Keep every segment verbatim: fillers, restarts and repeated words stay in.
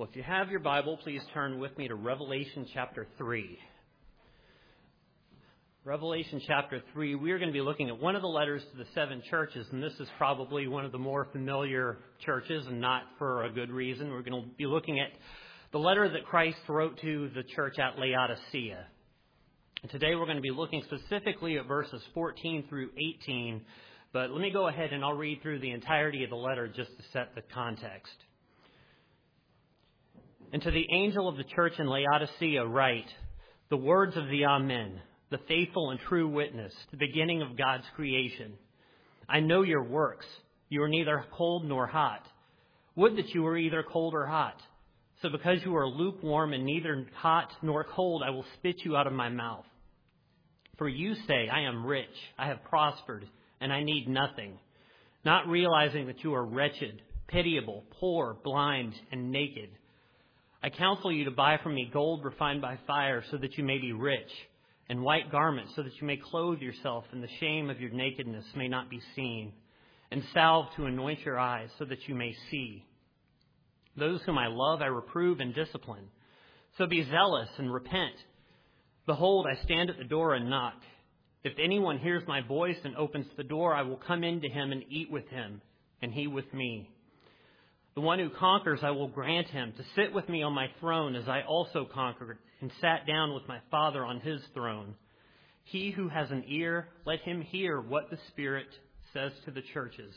Well, if you have your Bible, please turn with me to Revelation chapter three. Revelation chapter three, we are going to be looking at one of the letters to the seven churches, and this is probably one of the more familiar churches, and not for a good reason. We're going to be looking at the letter that Christ wrote to the church at Laodicea. And today we're going to be looking specifically at verses fourteen through eighteen, but let me go ahead and I'll read through the entirety of the letter just to set the context. And to the angel of the church in Laodicea write, the words of the Amen, the faithful and true witness, the beginning of God's creation. I know your works. You are neither cold nor hot. Would that you were either cold or hot. So because you are lukewarm and neither hot nor cold, I will spit you out of my mouth. For you say, I am rich, I have prospered, and I need nothing, not realizing that you are wretched, pitiable, poor, blind, and naked. I counsel you to buy from me gold refined by fire so that you may be rich, and white garments so that you may clothe yourself and the shame of your nakedness may not be seen, and salve to anoint your eyes so that you may see. Those whom I love I reprove and discipline. So be zealous and repent. Behold, I stand at the door and knock. If anyone hears my voice and opens the door, I will come into him and eat with him, and he with me. The one who conquers, I will grant him to sit with me on my throne as I also conquered and sat down with my Father on his throne. He who has an ear, let him hear what the Spirit says to the churches.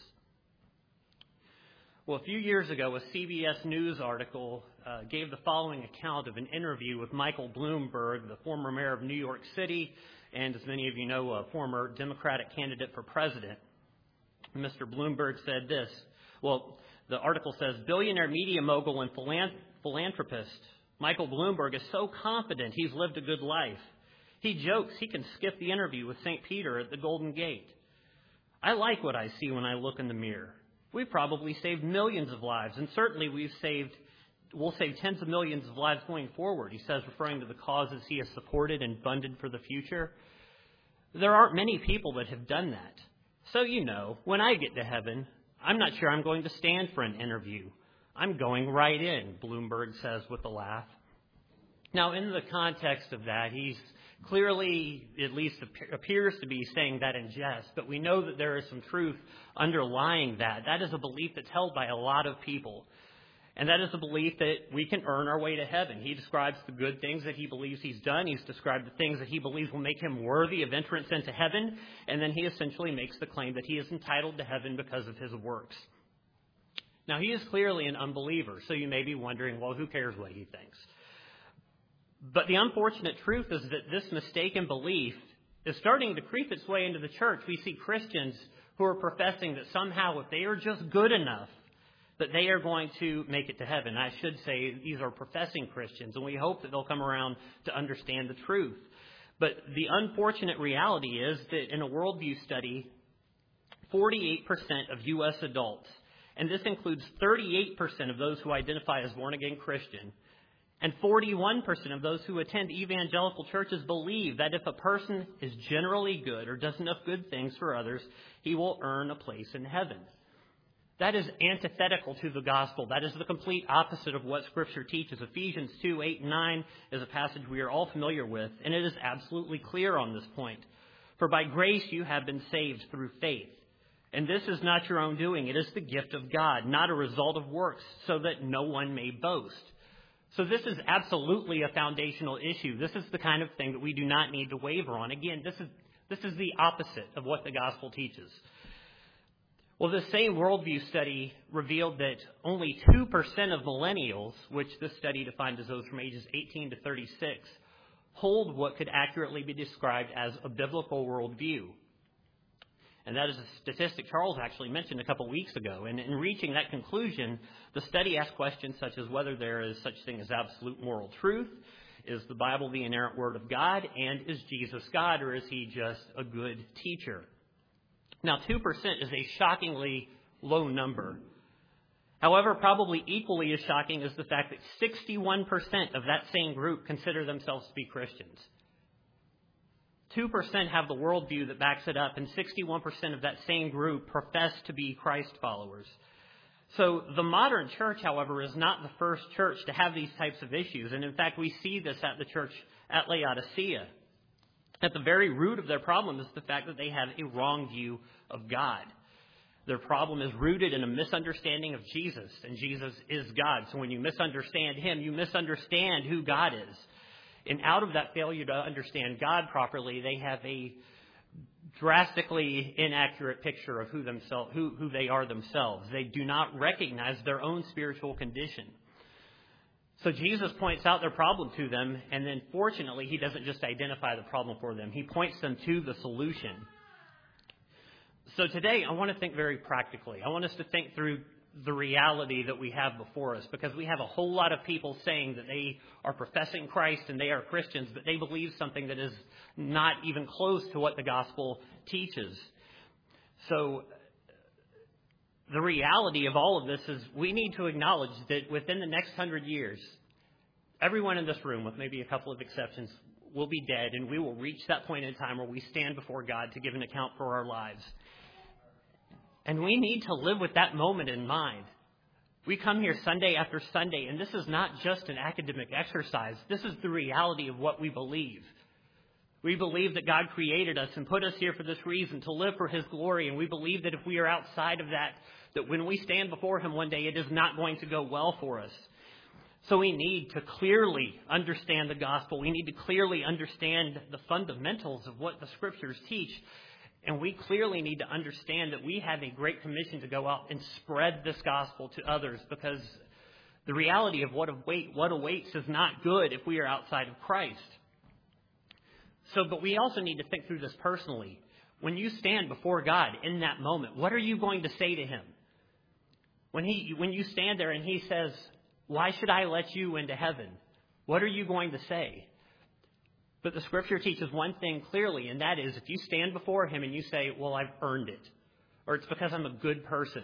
Well, a few years ago, a C B S News article uh, gave the following account of an interview with Michael Bloomberg, the former mayor of New York City, and as many of you know, a former Democratic candidate for president. Mister Bloomberg said this, well, the article says, billionaire media mogul and philanthropist Michael Bloomberg is so confident he's lived a good life. He jokes he can skip the interview with Saint Peter at the Golden Gate. I like what I see when I look in the mirror. We've probably saved millions of lives, and certainly we've saved, we'll save tens of millions of lives going forward, he says, referring to the causes he has supported and funded for the future. There aren't many people that have done that. So, you know, when I get to heaven, I'm not sure I'm going to stand for an interview. I'm going right in, Bloomberg says with a laugh. Now, in the context of that, he's clearly, at least appears to be saying that in jest, but we know that there is some truth underlying that. That is a belief that's held by a lot of people. And that is a belief that we can earn our way to heaven. He describes the good things that he believes he's done. He's described the things that he believes will make him worthy of entrance into heaven. And then he essentially makes the claim that he is entitled to heaven because of his works. Now, he is clearly an unbeliever, so you may be wondering, well, who cares what he thinks? But the unfortunate truth is that this mistaken belief is starting to creep its way into the church. We see Christians who are professing that somehow if they are just good enough, that they are going to make it to heaven. I should say these are professing Christians, and we hope that they'll come around to understand the truth. But the unfortunate reality is that in a worldview study, forty-eight percent of U S adults, and this includes thirty-eight percent of those who identify as born-again Christian, and forty-one percent of those who attend evangelical churches believe that if a person is generally good or does enough good things for others, he will earn a place in heaven. That is antithetical to the gospel. That is the complete opposite of what Scripture teaches. Ephesians two, eight, and nine is a passage we are all familiar with, and it is absolutely clear on this point. For by grace you have been saved through faith. And this is not your own doing. It is the gift of God, not a result of works, so that no one may boast. So this is absolutely a foundational issue. This is the kind of thing that we do not need to waver on. Again, this is, this is the opposite of what the gospel teaches. Well, the same worldview study revealed that only two percent of millennials, which this study defined as those from ages eighteen to thirty-six, hold what could accurately be described as a biblical worldview. And that is a statistic Charles actually mentioned a couple weeks ago. And in reaching that conclusion, the study asked questions such as whether there is such thing as absolute moral truth, is the Bible the inerrant word of God, and is Jesus God, or is he just a good teacher? Now, two percent is a shockingly low number. However, probably equally as shocking is the fact that sixty-one percent of that same group consider themselves to be Christians. two percent have the worldview that backs it up, and sixty-one percent of that same group profess to be Christ followers. So the modern church, however, is not the first church to have these types of issues. And in fact, we see this at the church at Laodicea. At the very root of their problem is the fact that they have a wrong view of God. Their problem is rooted in a misunderstanding of Jesus, and Jesus is God. So when you misunderstand him, you misunderstand who God is. And out of that failure to understand God properly, they have a drastically inaccurate picture of who themselves, who, who they are themselves. They do not recognize their own spiritual condition. So Jesus points out their problem to them, and then fortunately, he doesn't just identify the problem for them. He points them to the solution. So today, I want to think very practically. I want us to think through the reality that we have before us, because we have a whole lot of people saying that they are professing Christ and they are Christians, but they believe something that is not even close to what the gospel teaches. So the reality of all of this is we need to acknowledge that within the next hundred years, everyone in this room, with maybe a couple of exceptions, will be dead, and we will reach that point in time where we stand before God to give an account for our lives. And we need to live with that moment in mind. We come here Sunday after Sunday, and this is not just an academic exercise. This is the reality of what we believe. We believe that God created us and put us here for this reason, to live for his glory. And we believe that if we are outside of that, that when we stand before him one day, it is not going to go well for us. So we need to clearly understand the gospel. We need to clearly understand the fundamentals of what the scriptures teach. And we clearly need to understand that we have a great commission to go out and spread this gospel to others, because the reality of what await, what awaits is not good if we are outside of Christ. So, but we also need to think through this personally. When you stand before God in that moment, what are you going to say to him? When he, when you stand there and he says, "Why should I let you into heaven?" What are you going to say? But the scripture teaches one thing clearly, and that is if you stand before him and you say, "Well, I've earned it," or "It's because I'm a good person,"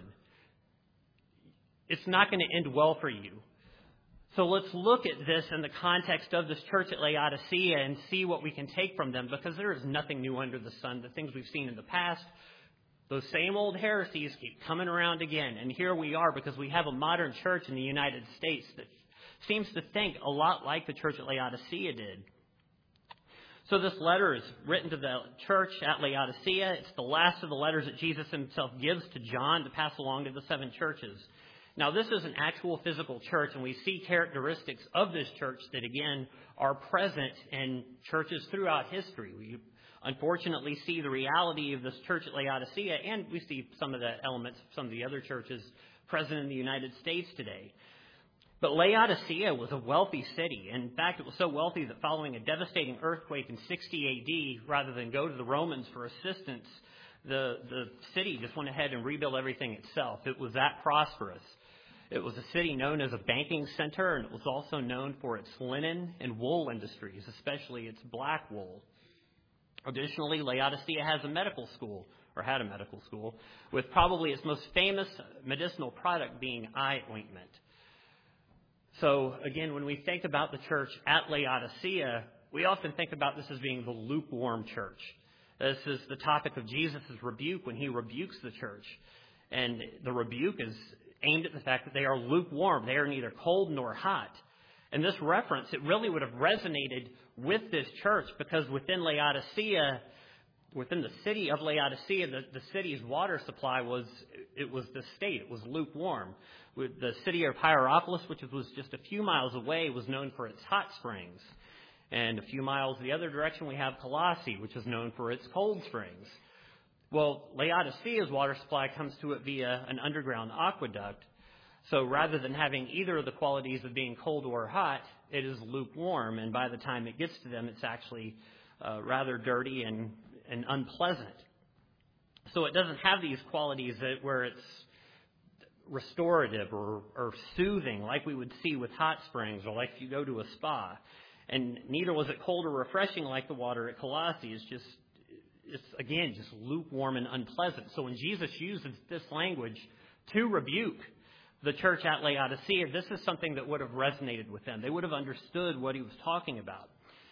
it's not going to end well for you. So let's look at this in the context of this church at Laodicea and see what we can take from them, because there is nothing new under the sun. The things we've seen in the past, those same old heresies keep coming around again. And here we are because we have a modern church in the United States that seems to think a lot like the church at Laodicea did. So this letter is written to the church at Laodicea. It's the last of the letters that Jesus himself gives to John to pass along to the seven churches. Now, this is an actual physical church, and we see characteristics of this church that, again, are present in churches throughout history. We unfortunately see the reality of this church at Laodicea, and we see some of the elements of some of the other churches present in the United States today. But Laodicea was a wealthy city. In fact, it was so wealthy that following a devastating earthquake in sixty A D, rather than go to the Romans for assistance, the, the city just went ahead and rebuilt everything itself. It was that prosperous. It was a city known as a banking center, and it was also known for its linen and wool industries, especially its black wool. Additionally, Laodicea has a medical school, or had a medical school, with probably its most famous medicinal product being eye ointment. So, again, when we think about the church at Laodicea, we often think about this as being the lukewarm church. This is the topic of Jesus' rebuke when he rebukes the church. And the rebuke is aimed at the fact that they are lukewarm. They are neither cold nor hot. And this reference, it really would have resonated with this church, because within Laodicea, within the city of Laodicea, the, the city's water supply was, it was the state. It was lukewarm. With the city of Hierapolis, which was just a few miles away, was known for its hot springs. And a few miles the other direction, we have Colossae, which is known for its cold springs. Well, Laodicea's water supply comes to it via an underground aqueduct. So rather than having either of the qualities of being cold or hot, it is lukewarm. And by the time it gets to them, it's actually uh, rather dirty and, and unpleasant. So it doesn't have these qualities that where it's restorative or, or soothing like we would see with hot springs or like if you go to a spa. And neither was it cold or refreshing like the water at Colossae. It's just, it's again, just lukewarm and unpleasant. So when Jesus uses this language to rebuke the church at Laodicea, this is something that would have resonated with them. They would have understood what he was talking about.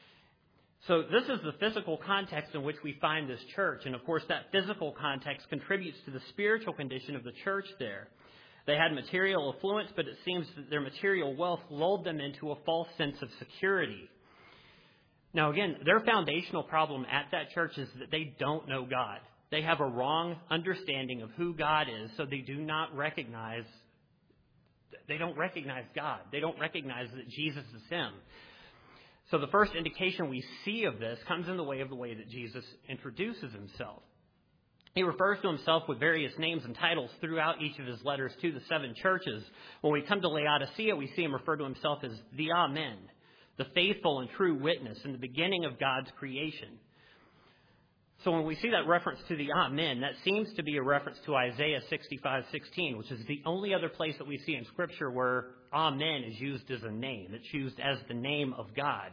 So this is the physical context in which we find this church. And of course, that physical context contributes to the spiritual condition of the church there. They had material affluence, but it seems that their material wealth lulled them into a false sense of security. Now, again, their foundational problem at that church is that they don't know God. They have a wrong understanding of who God is, so they do not recognize, they don't recognize God. They don't recognize that Jesus is Him. So the first indication we see of this comes in the way of the way that Jesus introduces Himself. He refers to Himself with various names and titles throughout each of His letters to the seven churches. When we come to Laodicea, we see Him refer to Himself as the Amen, the faithful and true witness, and the beginning of God's creation. So when we see that reference to the Amen, that seems to be a reference to Isaiah sixty-five sixteen, which is the only other place that we see in Scripture where Amen is used as a name. It's used as the name of God.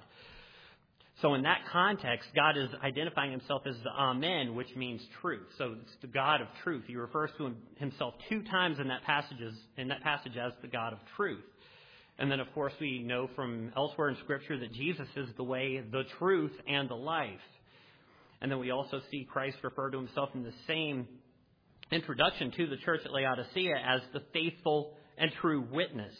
So in that context, God is identifying Himself as the Amen, which means truth. So it's the God of truth. He refers to Himself two times in that passages in that passage as the God of truth. And then, of course, we know from elsewhere in Scripture that Jesus is the way, the truth, and the life. And then we also see Christ refer to Himself in the same introduction to the church at Laodicea as the faithful and true witness.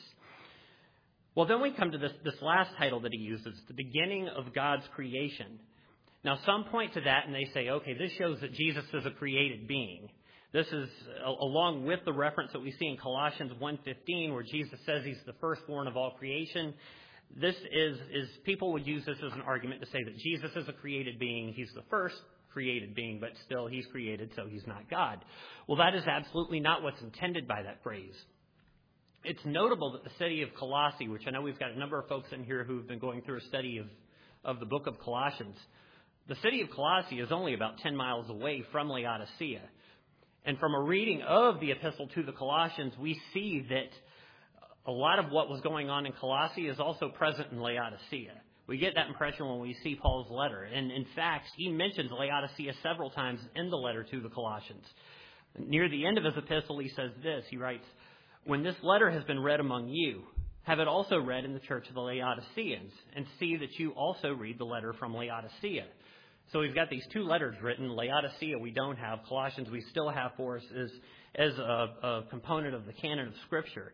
Well, then we come to this, this last title that He uses, the beginning of God's creation. Now, some point to that and they say, okay, this shows that Jesus is a created being. This is along with the reference that we see in Colossians one fifteen, where Jesus says He's the firstborn of all creation. This is, is people would use this as an argument to say that Jesus is a created being. He's the first created being, but still He's created, so He's not God. Well, that is absolutely not what's intended by that phrase. It's notable that the city of Colossae, which I know we've got a number of folks in here who've been going through a study of, of the book of Colossians, the city of Colossae is only about ten miles away from Laodicea. And from a reading of the epistle to the Colossians, we see that a lot of what was going on in Colossae is also present in Laodicea. We get that impression when we see Paul's letter. And in fact, he mentions Laodicea several times in the letter to the Colossians. Near the end of his epistle, he says this. He writes, "When this letter has been read among you, have it also read in the church of the Laodiceans, and see that you also read the letter from Laodicea." So we've got these two letters written. Laodicea we don't have. Colossians we still have for us as, as a, a component of the canon of Scripture.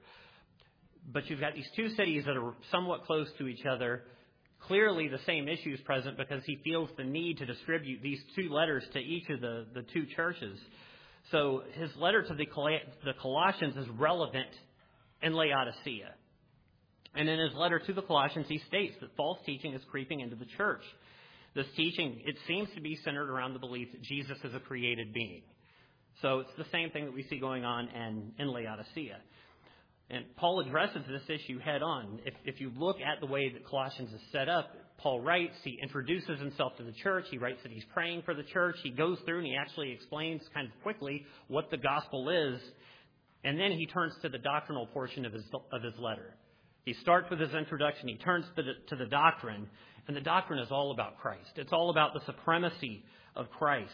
But you've got these two cities that are somewhat close to each other. Clearly the same issues present because he feels the need to distribute these two letters to each of the, the two churches. So his letter to the, the Colossians is relevant in Laodicea. And in his letter to the Colossians, he states that false teaching is creeping into the church. This teaching, it seems to be centered around the belief that Jesus is a created being. So it's the same thing that we see going on in, in Laodicea. And Paul addresses this issue head on. If, if you look at the way that Colossians is set up, Paul writes, he introduces himself to the church. He writes that he's praying for the church. He goes through and he actually explains kind of quickly what the gospel is. And then he turns to the doctrinal portion of his, of his letter. He starts with his introduction. He turns to the, to the doctrine. And the doctrine is all about Christ. It's all about the supremacy of Christ.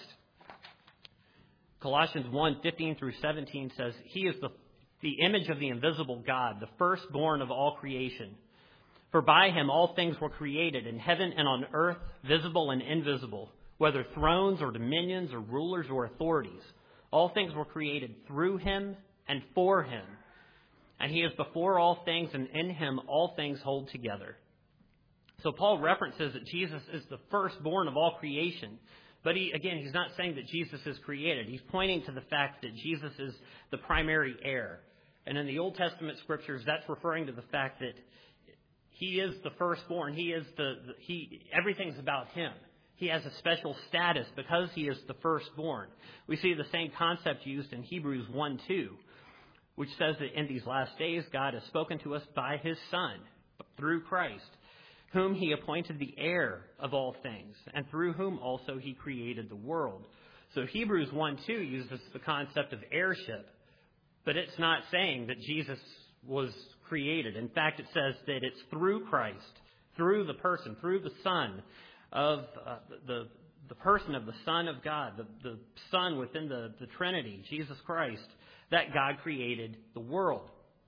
Colossians one, fifteen through seventeen says, "He is the, the image of the invisible God, the firstborn of all creation. For by Him all things were created, in heaven and on earth, visible and invisible, whether thrones or dominions or rulers or authorities. All things were created through Him and for Him. And He is before all things, and in Him all things hold together." So Paul references that Jesus is the firstborn of all creation. But he, again, he's not saying that Jesus is created. He's pointing to the fact that Jesus is the primary heir. And in the Old Testament scriptures, that's referring to the fact that He is the firstborn. He is the, the he. Everything's about Him. He has a special status because He is the firstborn. We see the same concept used in Hebrews one two, which says that in these last days, God has spoken to us by His Son, through Christ, whom He appointed the heir of all things, and through whom also He created the world. So Hebrews one two uses the concept of heirship, but it's not saying that Jesus was created. In fact, it says that it's through Christ, through the person, through the Son of uh, the the person of the Son of God, the, the Son within the, the Trinity, Jesus Christ, that God created the world.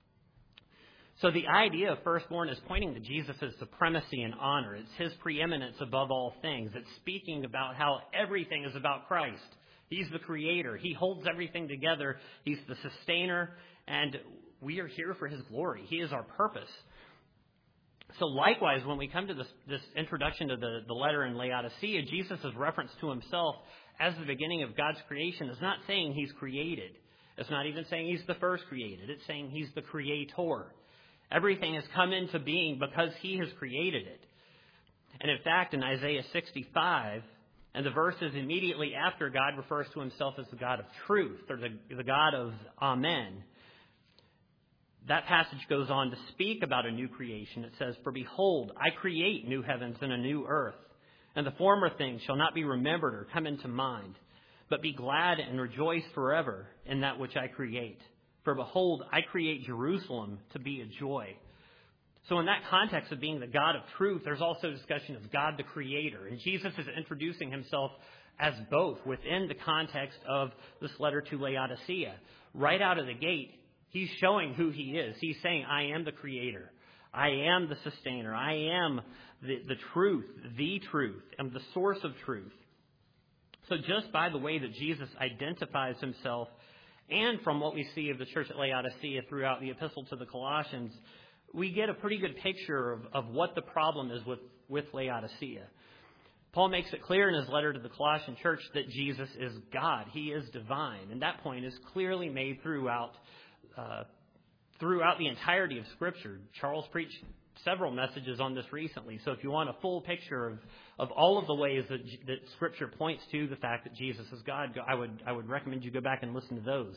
So the idea of firstborn is pointing to Jesus' supremacy and honor. It's His preeminence above all things. It's speaking about how everything is about Christ. He's the creator. He holds everything together. He's the sustainer. And we are here for his glory. He is our purpose. So likewise, when we come to this, this introduction to the, the letter in Laodicea, Jesus' reference to himself as the beginning of God's creation is not saying he's created. It's not even saying he's the first created. It's saying he's the creator. Everything has come into being because he has created it. And in fact, in Isaiah sixty-five, and the verses immediately after, God refers to himself as the God of truth, or the, the God of Amen. That passage goes on to speak about a new creation. It says, "For behold, I create new heavens and a new earth, and the former things shall not be remembered or come into mind. But be glad and rejoice forever in that which I create. For behold, I create Jerusalem to be a joy." So in that context of being the God of truth, there's also discussion of God the Creator. And Jesus is introducing himself as both within the context of this letter to Laodicea. Right out of the gate, he's showing who he is. He's saying, I am the Creator. I am the Sustainer. I am the, the truth, the truth, and the source of truth. So just by the way that Jesus identifies himself, and from what we see of the church at Laodicea throughout the epistle to the Colossians, we get a pretty good picture of, of what the problem is with, with Laodicea. Paul makes it clear in his letter to the Colossian church that Jesus is God. He is divine. And that point is clearly made throughout uh, throughout the entirety of Scripture. Charles preached several messages on this recently. So if you want a full picture of, of all of the ways that, that Scripture points to the fact that Jesus is God, I would I would recommend you go back and listen to those.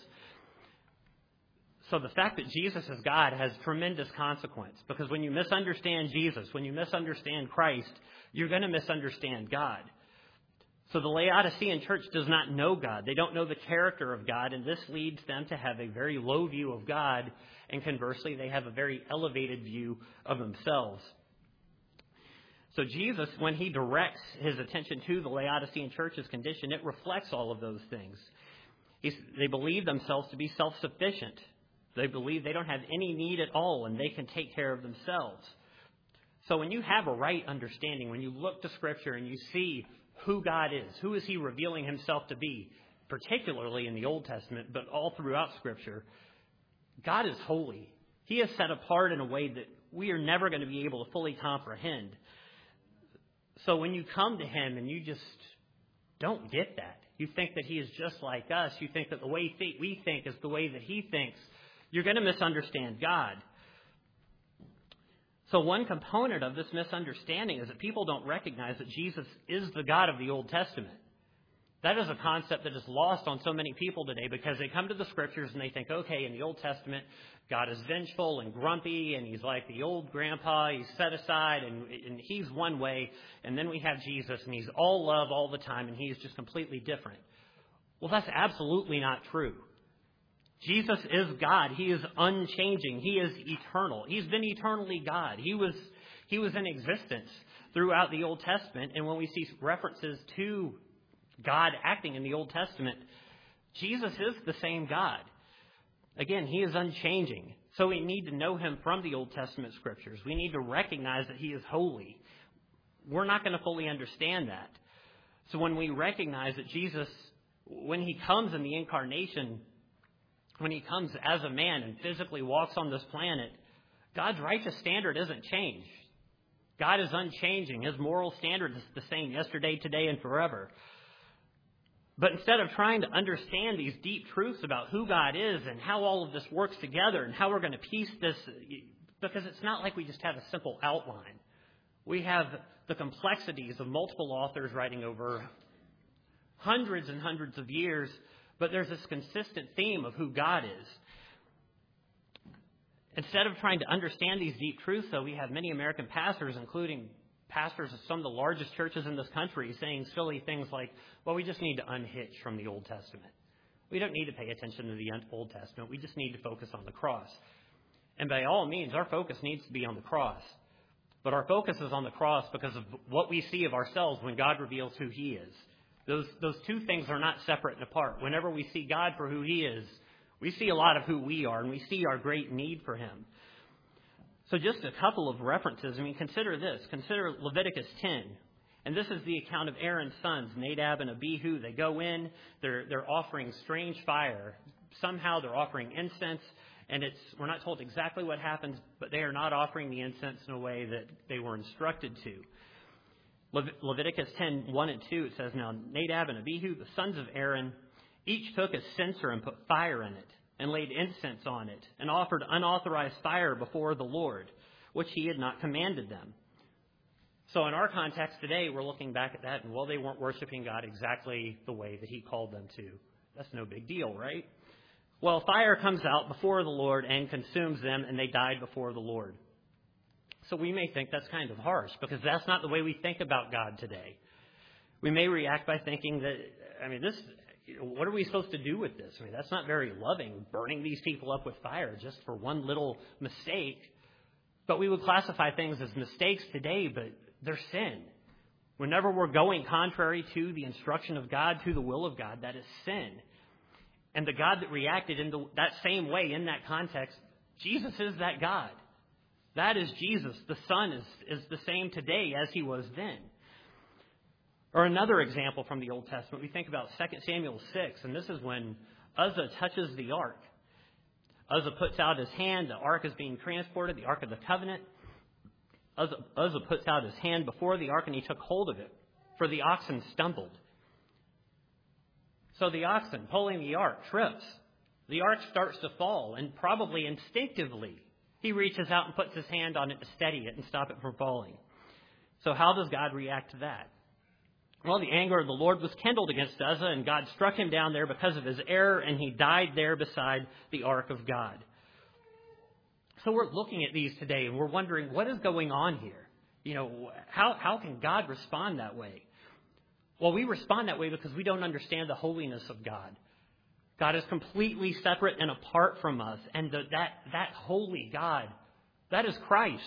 So the fact that Jesus is God has tremendous consequence, because when you misunderstand Jesus, when you misunderstand Christ, you're going to misunderstand God. So the Laodicean church does not know God. They don't know the character of God, and this leads them to have a very low view of God, and conversely, they have a very elevated view of themselves. So Jesus, when he directs his attention to the Laodicean church's condition, it reflects all of those things. He's, they believe themselves to be self-sufficient. They believe they don't have any need at all, and they can take care of themselves. So when you have a right understanding, when you look to Scripture and you see who God is, who is he revealing himself to be, particularly in the Old Testament, but all throughout Scripture, God is holy. He is set apart in a way that we are never going to be able to fully comprehend. So when you come to him and you just don't get that, you think that he is just like us, you think that the way we think is the way that he thinks, you're going to misunderstand God. So one component of this misunderstanding is that people don't recognize that Jesus is the God of the Old Testament. That is a concept that is lost on so many people today, because they come to the Scriptures and they think, okay, in the Old Testament, God is vengeful and grumpy, and he's like the old grandpa, he's set aside, and, and he's one way. And then we have Jesus, and he's all love all the time, and he's just completely different. Well, that's absolutely not true. Jesus is God. He is unchanging. He is eternal. He's been eternally God. He was, he was in existence throughout the Old Testament. And when we see references to God acting in the Old Testament, Jesus is the same God. Again, he is unchanging. So we need to know him from the Old Testament Scriptures. We need to recognize that he is holy. We're not going to fully understand that. So when we recognize that Jesus, when he comes in the incarnation, when he comes as a man and physically walks on this planet, God's righteous standard isn't changed. God is unchanging. His moral standard is the same yesterday, today, and forever. But instead of trying to understand these deep truths about who God is and how all of this works together and how we're going to piece this, because it's not like we just have a simple outline. We have the complexities of multiple authors writing over hundreds and hundreds of years, but there's this consistent theme of who God is. Instead of trying to understand these deep truths, though, we have many American pastors, including pastors of some of the largest churches in this country, saying silly things like, well, we just need to unhitch from the Old Testament. We don't need to pay attention to the Old Testament. We just need to focus on the cross. And by all means, our focus needs to be on the cross. But our focus is on the cross because of what we see of ourselves when God reveals who he is. Those, those two things are not separate and apart. Whenever we see God for who he is, we see a lot of who we are, and we see our great need for him. So just a couple of references. I mean, consider this. Consider Leviticus ten. And this is the account of Aaron's sons, Nadab and Abihu. They go in. They're, they're offering strange fire. Somehow they're offering incense. And it's we're not told exactly what happens, but they are not offering the incense in a way that they were instructed to. Le- Leviticus ten, one and two, it says, "Now Nadab and Abihu, the sons of Aaron, each took a censer and put fire in it, and laid incense on it, and offered unauthorized fire before the Lord, which he had not commanded them." So in our context today, we're looking back at that, and well, they weren't worshiping God exactly the way that he called them to. That's no big deal, right? Well, fire comes out before the Lord and consumes them, and they died before the Lord. So we may think that's kind of harsh, because that's not the way we think about God today. We may react by thinking that, I mean, this, what are we supposed to do with this? I mean, that's not very loving, burning these people up with fire just for one little mistake. But we would classify things as mistakes today, but they're sin. Whenever we're going contrary to the instruction of God, to the will of God, that is sin. And the God that reacted in the, that same way in that context, Jesus is that God. That is Jesus. The Son is, is the same today as he was then. Or another example from the Old Testament, we think about Second Samuel six, and this is when Uzzah touches the ark. Uzzah puts out his hand, the ark is being transported, the Ark of the Covenant. Uzzah, Uzzah puts out his hand before the ark, and he took hold of it, for the oxen stumbled. So the oxen pulling the ark trips. The ark starts to fall, and probably instinctively, he reaches out and puts his hand on it to steady it and stop it from falling. So how does God react to that? Well, the anger of the Lord was kindled against Uzzah, and God struck him down there because of his error, and he died there beside the ark of God. So we're looking at these today, and we're wondering, what is going on here? You know, how, how can God respond that way? Well, we respond that way because we don't understand the holiness of God. God is completely separate and apart from us, and the, that, that holy God, that is Christ.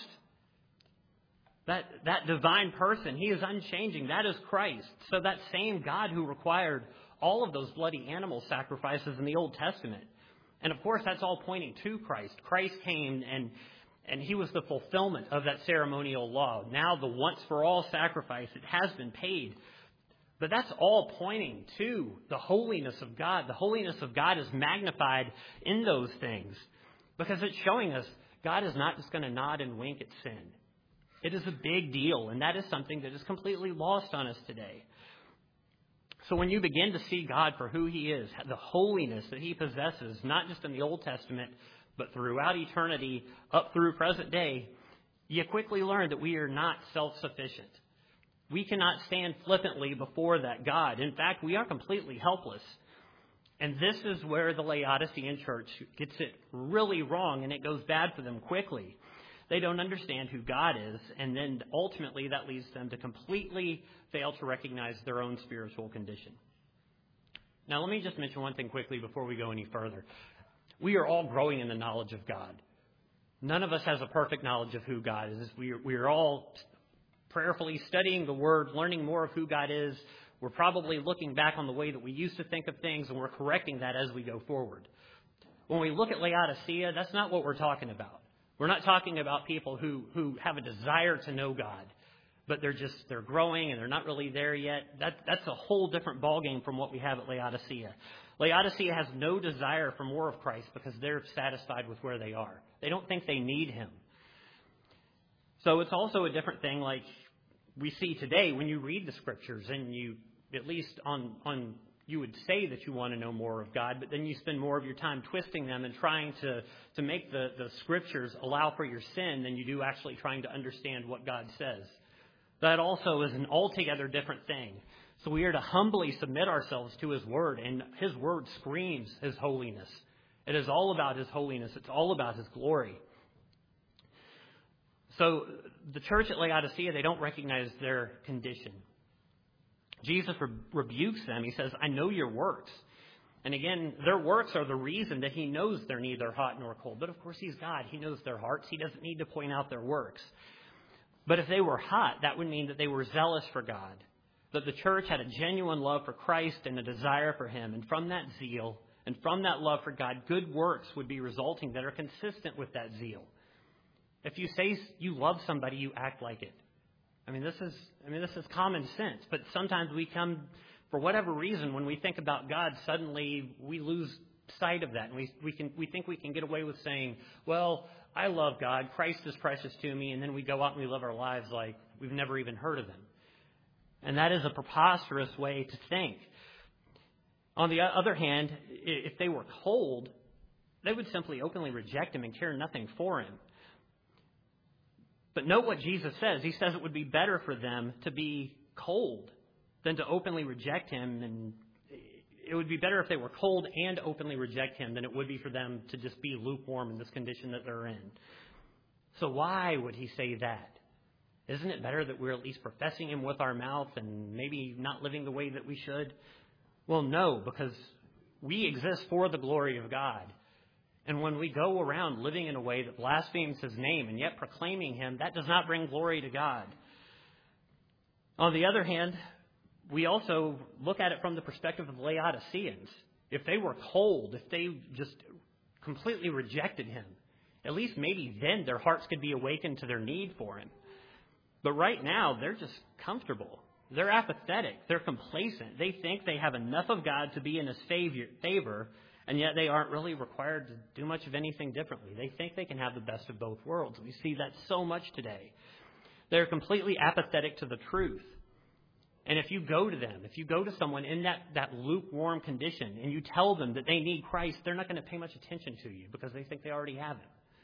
That, that divine person, he is unchanging. That is Christ. So that same God who required all of those bloody animal sacrifices in the Old Testament. And of course, that's all pointing to Christ. Christ came and, and he was the fulfillment of that ceremonial law. Now the once for all sacrifice, it has been paid. But that's all pointing to the holiness of God. The holiness of God is magnified in those things because it's showing us God is not just going to nod and wink at sin. It is a big deal, and that is something that is completely lost on us today. So when you begin to see God for who he is, the holiness that he possesses, not just in the Old Testament, but throughout eternity, up through present day, you quickly learn that we are not self-sufficient. We cannot stand flippantly before that God. In fact, we are completely helpless. And this is where the Laodicean church gets it really wrong, and it goes bad for them quickly. They don't understand who God is, and then ultimately that leads them to completely fail to recognize their own spiritual condition. Now, let me just mention one thing quickly before we go any further. We are all growing in the knowledge of God. None of us has a perfect knowledge of who God is. We are, we are all prayerfully studying the Word, learning more of who God is. We're probably looking back on the way that we used to think of things, and we're correcting that as we go forward. When we look at Laodicea, that's not what we're talking about. We're not talking about people who, who have a desire to know God, but they're just, they're growing and they're not really there yet. That, that's a whole different ballgame from what we have at Laodicea. Laodicea has no desire for more of Christ because they're satisfied with where they are. They don't think they need him. So it's also a different thing like we see today when you read the scriptures and you, at least on, on you would say that you want to know more of God, but then you spend more of your time twisting them and trying to, to make the, the scriptures allow for your sin than you do actually trying to understand what God says. That also is an altogether different thing. So we are to humbly submit ourselves to his word, and his word screams his holiness. It is all about his holiness. It's all about his glory. So the church at Laodicea, they don't recognize their condition. Jesus re- rebukes them. He says, I know your works. And again, their works are the reason that he knows they're neither hot nor cold. But of course, he's God. He knows their hearts. He doesn't need to point out their works. But if they were hot, that would mean that they were zealous for God, that the church had a genuine love for Christ and a desire for him. And from that zeal and from that love for God, good works would be resulting that are consistent with that zeal. If you say you love somebody, you act like it. I mean, this is I mean, this is common sense, but sometimes we come, for whatever reason, when we think about God, suddenly we lose sight of that. And we, we can, we think we can get away with saying, well, I love God. Christ is precious to me. And then we go out and we live our lives like we've never even heard of him. And that is a preposterous way to think. On the other hand, if they were cold, they would simply openly reject him and care nothing for him. But note what Jesus says. He says it would be better for them to be cold than to openly reject him. And it would be better if they were cold and openly reject him than it would be for them to just be lukewarm in this condition that they're in. So why would he say that? Isn't it better that we're at least professing him with our mouth and maybe not living the way that we should? Well, no, because we exist for the glory of God. And when we go around living in a way that blasphemes his name and yet proclaiming him, that does not bring glory to God. On the other hand, we also look at it from the perspective of the Laodiceans. If they were cold, if they just completely rejected him, at least maybe then their hearts could be awakened to their need for him. But right now, they're just comfortable. They're apathetic. They're complacent. They think they have enough of God to be in his favor, and yet they aren't really required to do much of anything differently. They think they can have the best of both worlds. We see that so much today. They're completely apathetic to the truth. And if you go to them, if you go to someone in that, that lukewarm condition and you tell them that they need Christ, they're not going to pay much attention to you because they think they already have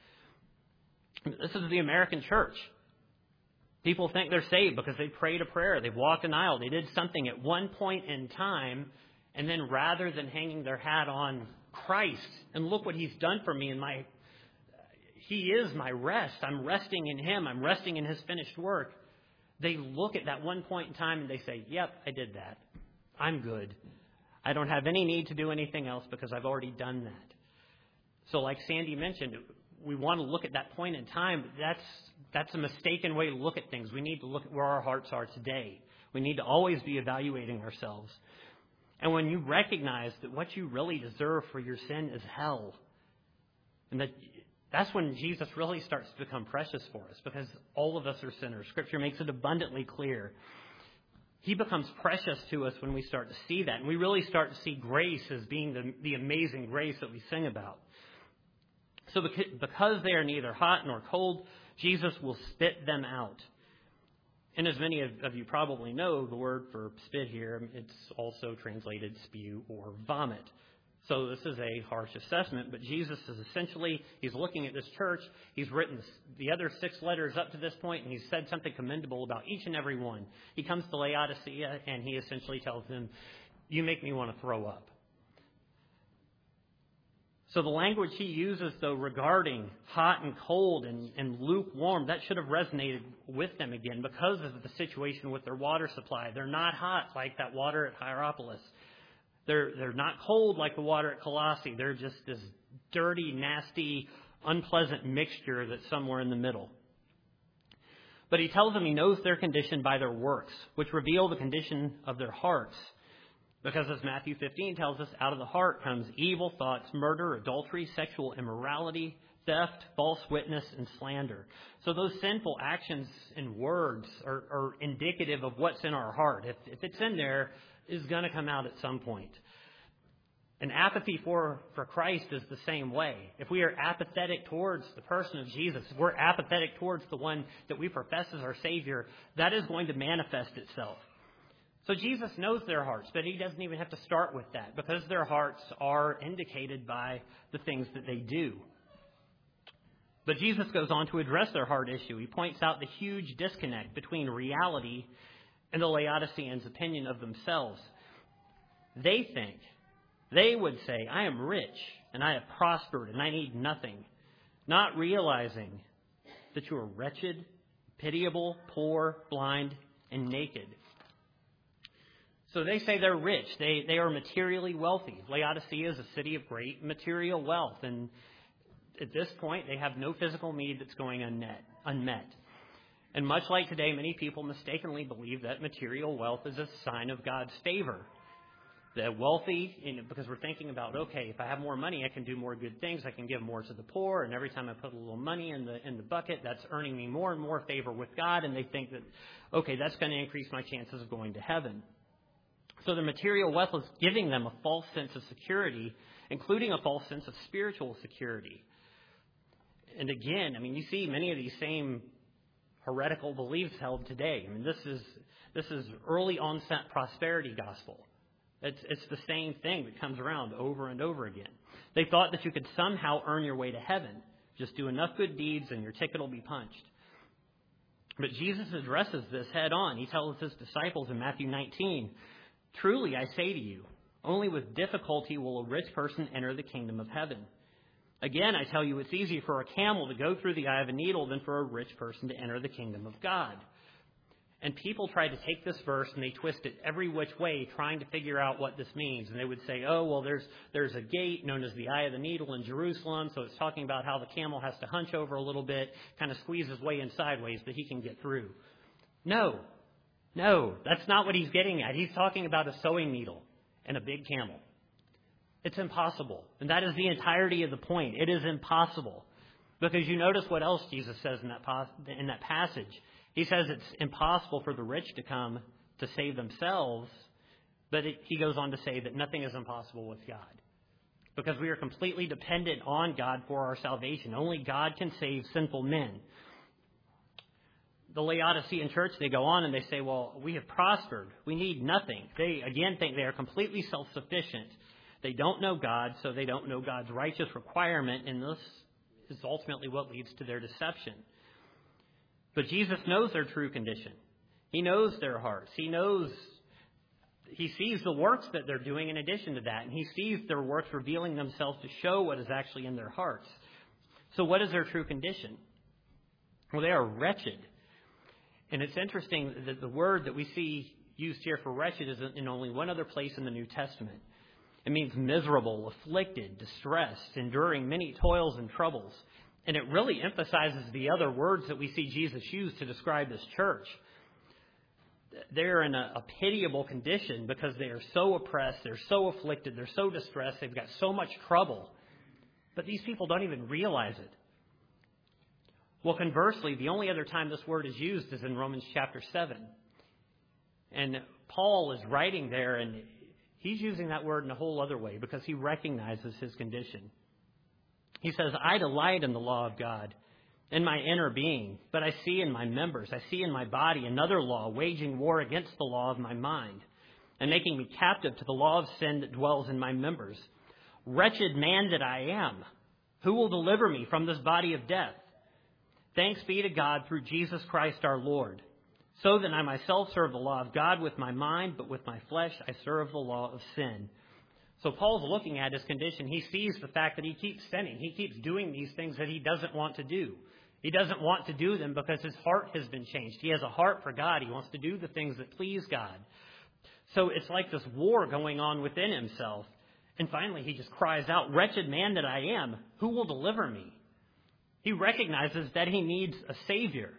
him. This is the American church. People think they're saved because they prayed a prayer, they've walked an aisle, they did something at one point in time, and then rather than hanging their hat on Christ and look what he's done for me and my, he is my rest. I'm resting in him. I'm resting in his finished work. They look at that one point in time and they say, yep, I did that. I'm good. I don't have any need to do anything else because I've already done that. So like Sandy mentioned, we want to look at that point in time. But that's, that's a mistaken way to look at things. We need to look at where our hearts are today. We need to always be evaluating ourselves. And when you recognize that what you really deserve for your sin is hell, and that that's when Jesus really starts to become precious for us, because all of us are sinners. Scripture makes it abundantly clear. He becomes precious to us when we start to see that. And we really start to see grace as being the, the amazing grace that we sing about. So because they are neither hot nor cold, Jesus will spit them out. And as many of, of you probably know, the word for spit here, it's also translated spew or vomit. So this is a harsh assessment, but Jesus is essentially, he's looking at this church, he's written the other six letters up to this point, and he's said something commendable about each and every one. He comes to Laodicea, and he essentially tells them, you make me want to throw up. So the language he uses, though, regarding hot and cold and, and lukewarm, that should have resonated with them again because of the situation with their water supply. They're not hot like that water at Hierapolis. They're, they're not cold like the water at Colossae. They're just this dirty, nasty, unpleasant mixture that's somewhere in the middle. But he tells them he knows their condition by their works, which reveal the condition of their hearts. Because as Matthew fifteen tells us, out of the heart comes evil thoughts, murder, adultery, sexual immorality, theft, false witness, and slander. So those sinful actions and words are, are indicative of what's in our heart. If, if it's in there, it's going to come out at some point. And apathy for, for Christ is the same way. If we are apathetic towards the person of Jesus, if we're apathetic towards the one that we profess as our Savior, that is going to manifest itself. So Jesus knows their hearts, but he doesn't even have to start with that because their hearts are indicated by the things that they do. But Jesus goes on to address their heart issue. He points out the huge disconnect between reality and the Laodiceans' opinion of themselves. They think, they would say, I am rich and I have prospered and I need nothing, not realizing that you are wretched, pitiable, poor, blind, and naked. So they say they're rich. They they are materially wealthy. Laodicea is a city of great material wealth. And at this point, they have no physical need that's going unmet. unmet. And much like today, many people mistakenly believe that material wealth is a sign of God's favor. The wealthy, you know, because we're thinking about, okay, if I have more money, I can do more good things. I can give more to the poor. And every time I put a little money in the in the bucket, that's earning me more and more favor with God. And they think that, okay, that's going to increase my chances of going to heaven. So the material wealth is giving them a false sense of security including a false sense of spiritual security. And again, I mean, you see many of these same heretical beliefs held today. I mean, this is this is early onset prosperity gospel. It's it's the same thing that comes around over and over again. They thought that you could somehow earn your way to heaven. Just do enough good deeds and your ticket will be punched. But Jesus addresses this head on. He tells his disciples in Matthew nineteen, "Truly I say to you, only with difficulty will a rich person enter the kingdom of heaven. Again, I tell you, it's easier for a camel to go through the eye of a needle than for a rich person to enter the kingdom of God." And people try to take this verse and they twist it every which way, trying to figure out what this means. And they would say, oh, well, there's there's a gate known as the Eye of the Needle in Jerusalem, so it's talking about how the camel has to hunch over a little bit, kind of squeeze his way in sideways, but he can get through. No, no, that's not what he's getting at. He's talking about a sewing needle and a big camel. It's impossible. And that is the entirety of the point. It is impossible. Because you notice what else Jesus says in that in that passage. He says it's impossible for the rich to come to save themselves, but it, he goes on to say that nothing is impossible with God. Because we are completely dependent on God for our salvation. Only God can save sinful men. The Laodicean church, they go on and they say, well, we have prospered. We need nothing. They, again, think they are completely self-sufficient. They don't know God, so they don't know God's righteous requirement, and this is ultimately what leads to their deception. But Jesus knows their true condition. He knows their hearts. He knows, he sees the works that they're doing in addition to that, and he sees their works revealing themselves to show what is actually in their hearts. So what is their true condition? Well, they are wretched. And it's interesting that the word that we see used here for wretched is in only one other place in the New Testament. It means miserable, afflicted, distressed, enduring many toils and troubles. And it really emphasizes the other words that we see Jesus use to describe this church. They're in a, a pitiable condition because they are so oppressed, they're so afflicted, they're so distressed, they've got so much trouble. But these people don't even realize it. Well, conversely, the only other time this word is used is in Romans chapter seven. And Paul is writing there, and he's using that word in a whole other way because he recognizes his condition. He says, I delight in the law of God in my inner being, but I see in my members, I see in my body another law waging war against the law of my mind and making me captive to the law of sin that dwells in my members. Wretched man that I am, who will deliver me from this body of death? Thanks be to God through Jesus Christ our Lord. So then I myself serve the law of God with my mind, but with my flesh I serve the law of sin. So Paul's looking at his condition. He sees the fact that he keeps sinning. He keeps doing these things that he doesn't want to do. He doesn't want to do them because his heart has been changed. He has a heart for God. He wants to do the things that please God. So it's like this war going on within himself. And finally he just cries out, wretched man that I am, who will deliver me? He recognizes that he needs a Savior.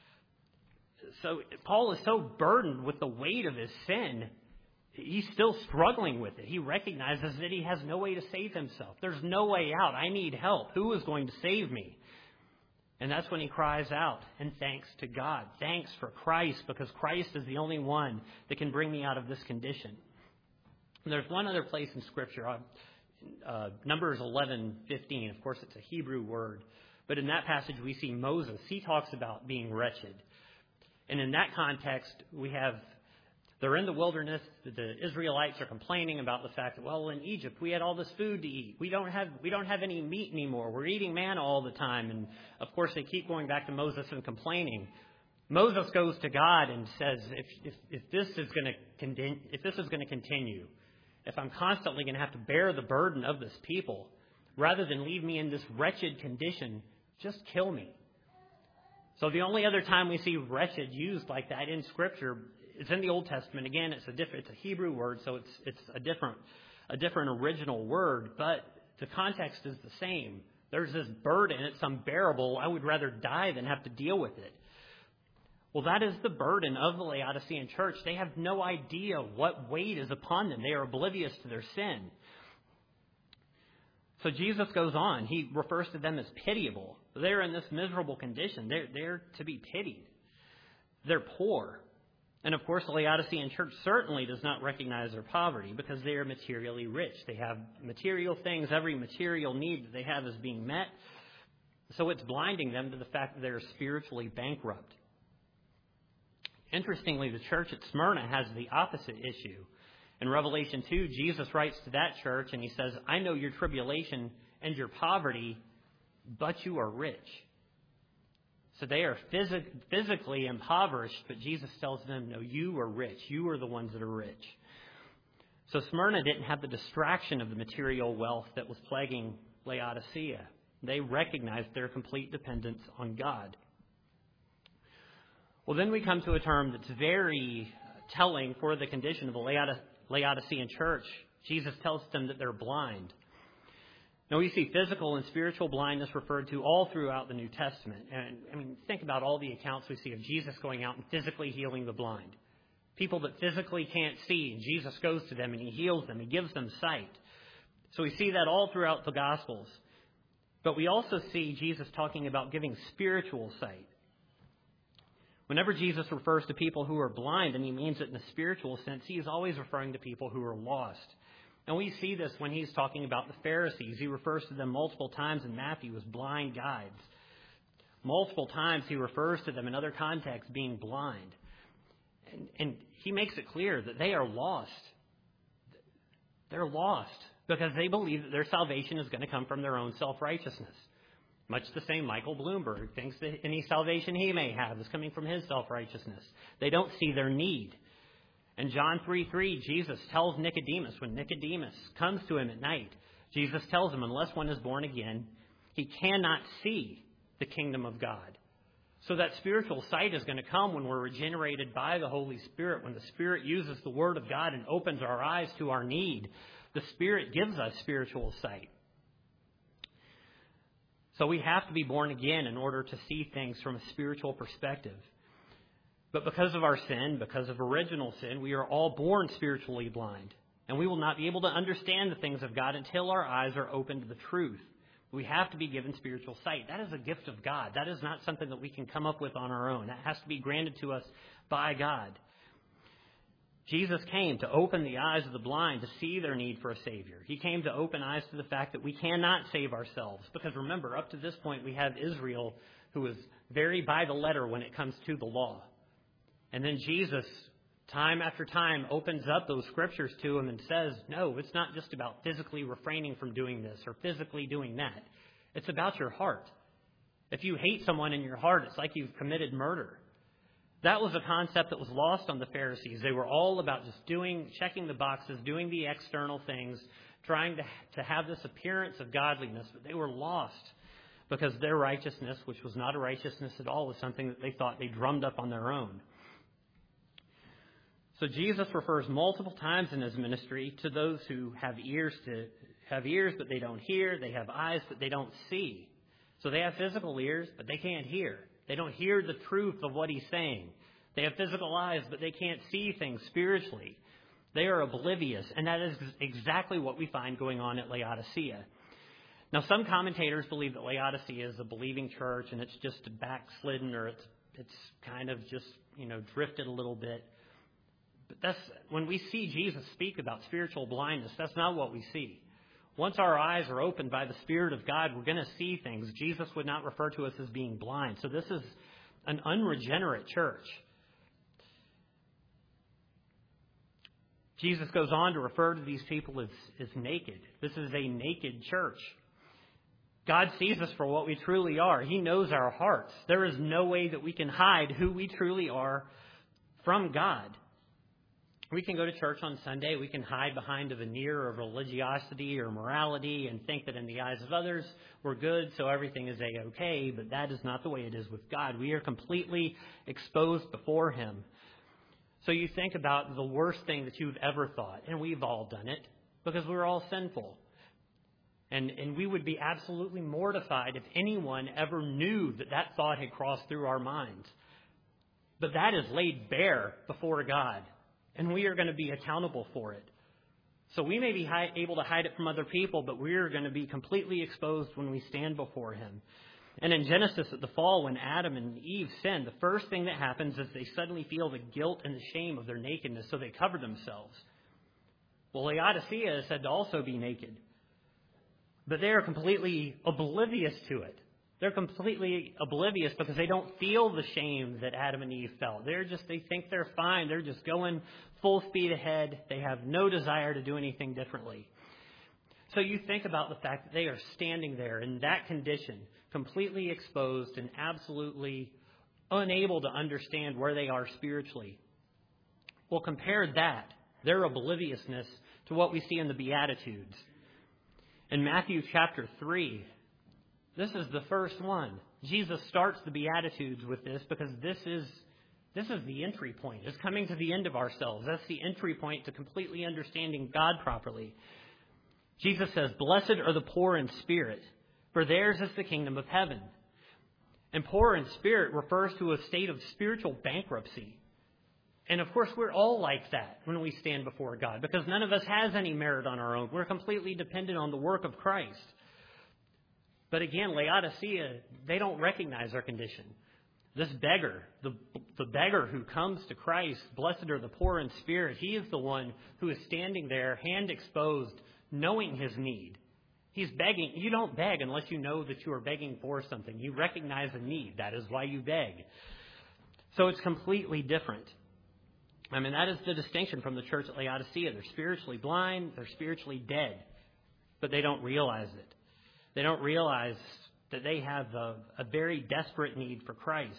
So Paul is so burdened with the weight of his sin, he's still struggling with it. He recognizes that he has no way to save himself. There's no way out. I need help. Who is going to save me? And that's when he cries out, and thanks to God. Thanks for Christ, because Christ is the only one that can bring me out of this condition. And there's one other place in Scripture, uh, uh, Numbers eleven fifteen. Of course, it's a Hebrew word. But in that passage, we see Moses. He talks about being wretched. And in that context, we have, they're in the wilderness. The Israelites are complaining about the fact that, well, in Egypt, we had all this food to eat. We don't have, we don't have any meat anymore. We're eating manna all the time. And of course, they keep going back to Moses and complaining. Moses goes to God and says, if, if, if this is going to continue, if this is going to continue, if I'm constantly going to have to bear the burden of this people, rather than leave me in this wretched condition, just kill me. So the only other time we see wretched used like that in Scripture is in the Old Testament. Again, it's a different, it's a Hebrew word, so it's it's a different a different original word, but the context is the same. There's this burden, it's unbearable. I would rather die than have to deal with it. Well, that is the burden of the Laodicean church. They have no idea what weight is upon them. They are oblivious to their sin. So Jesus goes on. He refers to them as pitiable. They're in this miserable condition. They're, they're to be pitied. They're poor. And of course, the Laodicean church certainly does not recognize their poverty because they are materially rich. They have material things. Every material need that they have is being met. So it's blinding them to the fact that they're spiritually bankrupt. Interestingly, the church at Smyrna has the opposite issue. In Revelation two, Jesus writes to that church and he says, I know your tribulation and your poverty, but you are rich. So they are phys- physically impoverished, but Jesus tells them, no, you are rich. You are the ones that are rich. So Smyrna didn't have the distraction of the material wealth that was plaguing Laodicea. They recognized their complete dependence on God. Well, then we come to a term that's very telling for the condition of the Laod- Laodicean church. Jesus tells them that they're blind. Now, we see physical and spiritual blindness referred to all throughout the New Testament. And, I mean, think about all the accounts we see of Jesus going out and physically healing the blind. People that physically can't see, and Jesus goes to them and he heals them. He gives them sight. So we see that all throughout the Gospels. But we also see Jesus talking about giving spiritual sight. Whenever Jesus refers to people who are blind, and he means it in a spiritual sense, he is always referring to people who are lost. And we see this when he's talking about the Pharisees. He refers to them multiple times in Matthew as blind guides. Multiple times he refers to them in other contexts being blind. And, and he makes it clear that they are lost. They're lost because they believe that their salvation is going to come from their own self-righteousness. Much the same Michael Bloomberg thinks that any salvation he may have is coming from his self-righteousness. They don't see their need. In John three three, Jesus tells Nicodemus, when Nicodemus comes to him at night, Jesus tells him, unless one is born again, he cannot see the kingdom of God. So that spiritual sight is going to come when we're regenerated by the Holy Spirit, when the Spirit uses the Word of God and opens our eyes to our need. The Spirit gives us spiritual sight. So we have to be born again in order to see things from a spiritual perspective. But because of our sin, because of original sin, we are all born spiritually blind. And we will not be able to understand the things of God until our eyes are open to the truth. We have to be given spiritual sight. That is a gift of God. That is not something that we can come up with on our own. That has to be granted to us by God. Jesus came to open the eyes of the blind to see their need for a Savior. He came to open eyes to the fact that we cannot save ourselves. Because remember, up to this point, we have Israel who is very by the letter when it comes to the law. And then Jesus, time after time, opens up those scriptures to him and says, no, it's not just about physically refraining from doing this or physically doing that. It's about your heart. If you hate someone in your heart, it's like you've committed murder. That was a concept that was lost on the Pharisees. They were all about just doing, checking the boxes, doing the external things, trying to, to have this appearance of godliness, but they were lost because their righteousness, which was not a righteousness at all, was something that they thought they drummed up on their own. So Jesus refers multiple times in his ministry to those who have ears to have ears, but they don't hear. They have eyes, but they don't see. So they have physical ears, but they can't hear. They don't hear the truth of what he's saying. They have physical eyes, but they can't see things spiritually. They are oblivious, and that is exactly what we find going on at Laodicea. Now, some commentators believe that Laodicea is a believing church, and it's just backslidden, or it's it's kind of just, you know, drifted a little bit. But that's when we see Jesus speak about spiritual blindness, that's not what we see. Once our eyes are opened by the Spirit of God, we're going to see things. Jesus would not refer to us as being blind. So this is an unregenerate church. Jesus goes on to refer to these people as, as naked. This is a naked church. God sees us for what we truly are. He knows our hearts. There is no way that we can hide who we truly are from God. We can go to church on Sunday. We can hide behind a veneer of religiosity or morality and think that in the eyes of others we're good, so everything is A-okay. But that is not the way it is with God. We are completely exposed before him. So you think about the worst thing that you've ever thought, and we've all done it because we're all sinful. And, and we would be absolutely mortified if anyone ever knew that that thought had crossed through our minds. But that is laid bare before God. And we are going to be accountable for it. So we may be hi- able to hide it from other people, but we are going to be completely exposed when we stand before him. And in Genesis at the fall, when Adam and Eve sinned, the first thing that happens is they suddenly feel the guilt and the shame of their nakedness, so they cover themselves. Well, Laodicea is said to also be naked. But they are completely oblivious to it. They're completely oblivious because they don't feel the shame that Adam and Eve felt. They're just, they think they're fine. They're just going full speed ahead. They have no desire to do anything differently. So you think about the fact that they are standing there in that condition, completely exposed and absolutely unable to understand where they are spiritually. Well, compare that, their obliviousness, to what we see in the Beatitudes. In Matthew chapter three, this is the first one. Jesus starts the Beatitudes with this because this is this is the entry point. It's coming to the end of ourselves. That's the entry point to completely understanding God properly. Jesus says, "Blessed are the poor in spirit, for theirs is the kingdom of heaven." And poor in spirit refers to a state of spiritual bankruptcy. And of course, we're all like that when we stand before God, because none of us has any merit on our own. We're completely dependent on the work of Christ. But again, Laodicea, they don't recognize their condition. This beggar, the, the beggar who comes to Christ, blessed are the poor in spirit, he is the one who is standing there, hand exposed, knowing his need. He's begging. You don't beg unless you know that you are begging for something. You recognize a need. That is why you beg. So it's completely different. I mean, that is the distinction from the church at Laodicea. They're spiritually blind. They're spiritually dead. But they don't realize it. They don't realize that they have a, a very desperate need for Christ.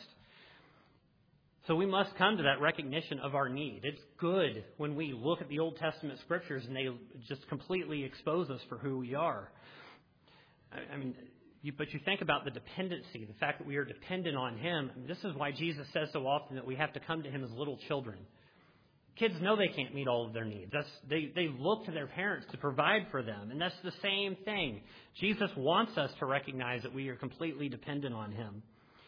So we must come to that recognition of our need. It's good when we look at the Old Testament scriptures and they just completely expose us for who we are. I, I mean, you, but you think about the dependency, the fact that we are dependent on Him. I mean, this is why Jesus says so often that we have to come to Him as little children. Kids know they can't meet all of their needs. That's, they, they look to their parents to provide for them. And that's the same thing. Jesus wants us to recognize that we are completely dependent on Him.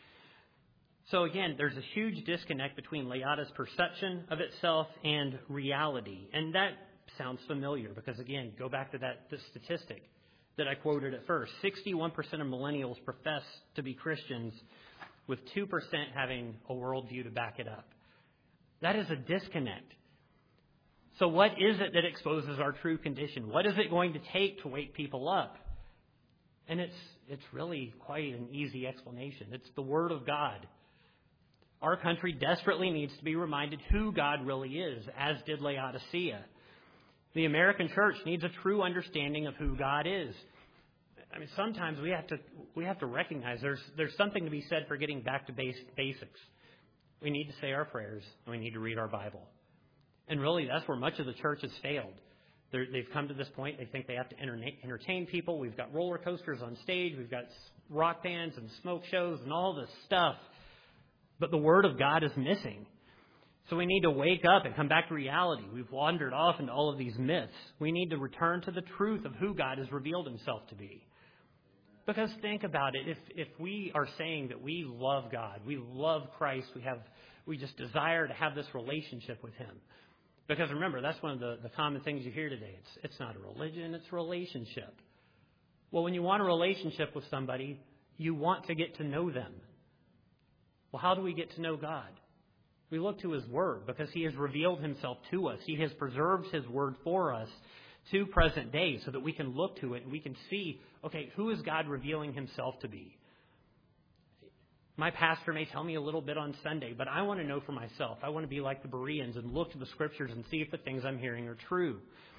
So again, there's a huge disconnect between Laodicea's perception of itself and reality. And that sounds familiar because, again, go back to that the statistic that I quoted at first. sixty-one percent of millennials profess to be Christians, with two percent having a worldview to back it up. That is a disconnect. So what is it that exposes our true condition? What is it going to take to wake people up? And it's it's really quite an easy explanation. It's the Word of God. Our country desperately needs to be reminded who God really is, as did Laodicea. The American church needs a true understanding of who God is. I mean, sometimes we have to we have to recognize there's there's something to be said for getting back to basic, basics. We need to say our prayers, and we need to read our Bible. And really, that's where much of the church has failed. They're, they've come to this point, they think they have to entertain people. We've got roller coasters on stage. We've got rock bands and smoke shows and all this stuff. But the Word of God is missing. So we need to wake up and come back to reality. We've wandered off into all of these myths. We need to return to the truth of who God has revealed Himself to be. Because think about it, if if we are saying that we love God, we love Christ, we have we just desire to have this relationship with Him. Because remember, that's one of the, the common things you hear today. It's it's not a religion, it's a relationship. Well, when you want a relationship with somebody, you want to get to know them. Well, how do we get to know God? We look to His Word because He has revealed Himself to us. He has preserved His Word for us to present day so that we can look to it and we can see, okay, who is God revealing Himself to be? My pastor may tell me a little bit on Sunday, but I want to know for myself. I want to be like the Bereans and look to the Scriptures and see if the things I'm hearing are true.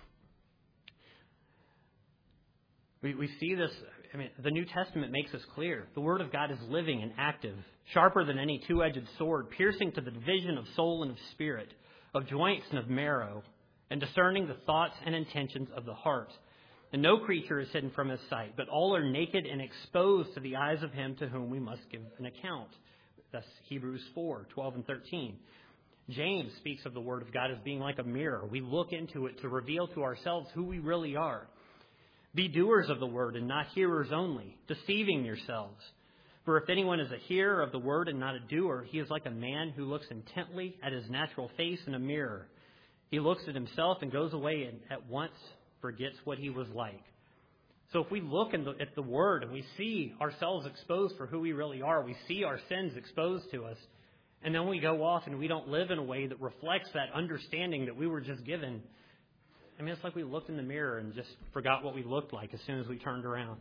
We, we see this, I mean, the New Testament makes this clear. The Word of God is living and active, sharper than any two-edged sword, piercing to the division of soul and of spirit, of joints and of marrow, and discerning the thoughts and intentions of the heart. And no creature is hidden from His sight, but all are naked and exposed to the eyes of Him to whom we must give an account. That's Hebrews four, twelve and thirteen. James speaks of the Word of God as being like a mirror. We look into it to reveal to ourselves who we really are. Be doers of the Word and not hearers only, deceiving yourselves. For if anyone is a hearer of the Word and not a doer, he is like a man who looks intently at his natural face in a mirror. He looks at himself and goes away and at once forgets what he was like. So if we look in the, at the Word and we see ourselves exposed for who we really are, we see our sins exposed to us, and then we go off and we don't live in a way that reflects that understanding that we were just given, I mean, it's like we looked in the mirror and just forgot what we looked like as soon as we turned around.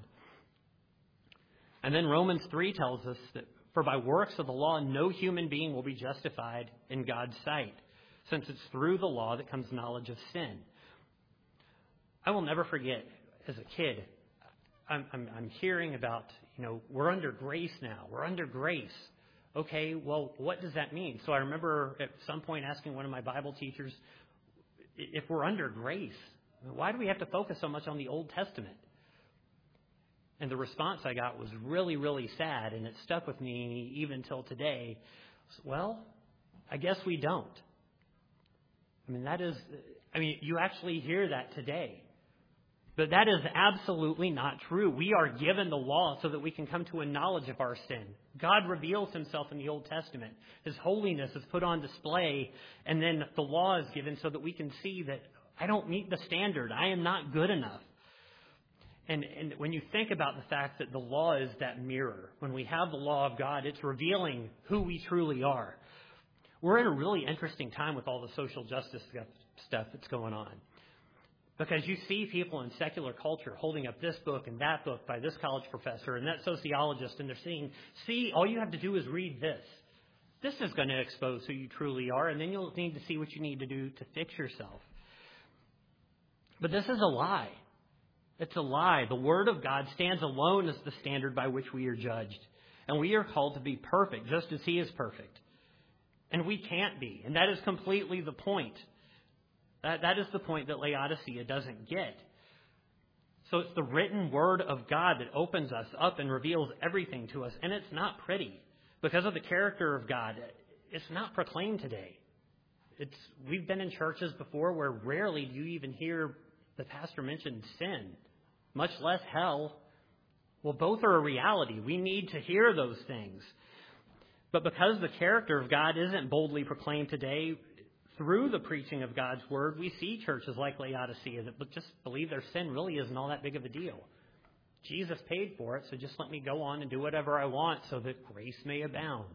And then Romans three tells us that, for by works of the law, no human being will be justified in God's sight, since it's through the law that comes knowledge of sin. I will never forget, as a kid, I'm, I'm, I'm hearing about, you know, we're under grace now. We're under grace. Okay, well, what does that mean? So I remember at some point asking one of my Bible teachers, if we're under grace, why do we have to focus so much on the Old Testament? And the response I got was really, really sad, and it stuck with me even till today. Well, I guess we don't. I mean, that is, I mean, you actually hear that today. But that is absolutely not true. We are given the law so that we can come to a knowledge of our sin. God reveals himself in the Old Testament. His holiness is put on display, and then the law is given so that we can see that I don't meet the standard. I am not good enough. And, and when you think about the fact that the law is that mirror, when we have the law of God, it's revealing who we truly are. We're in a really interesting time with all the social justice stuff that's going on. Because you see people in secular culture holding up this book and that book by this college professor and that sociologist, and they're saying, see, all you have to do is read this. This is going to expose who you truly are, and then you'll need to see what you need to do to fix yourself. But this is a lie. It's a lie. The Word of God stands alone as the standard by which we are judged. And we are called to be perfect, just as He is perfect. And we can't be. And that is completely the point. That, that is the point that Laodicea doesn't get. So it's the written Word of God that opens us up and reveals everything to us. And it's not pretty. Because of the character of God, it's not proclaimed today. It's we've been in churches before where rarely do you even hear the pastor mention sin, much less hell. Well, both are a reality. We need to hear those things. But because the character of God isn't boldly proclaimed today, through the preaching of God's Word, we see churches like Laodicea that just believe their sin really isn't all that big of a deal. Jesus paid for it, so just let me go on and do whatever I want so that grace may abound.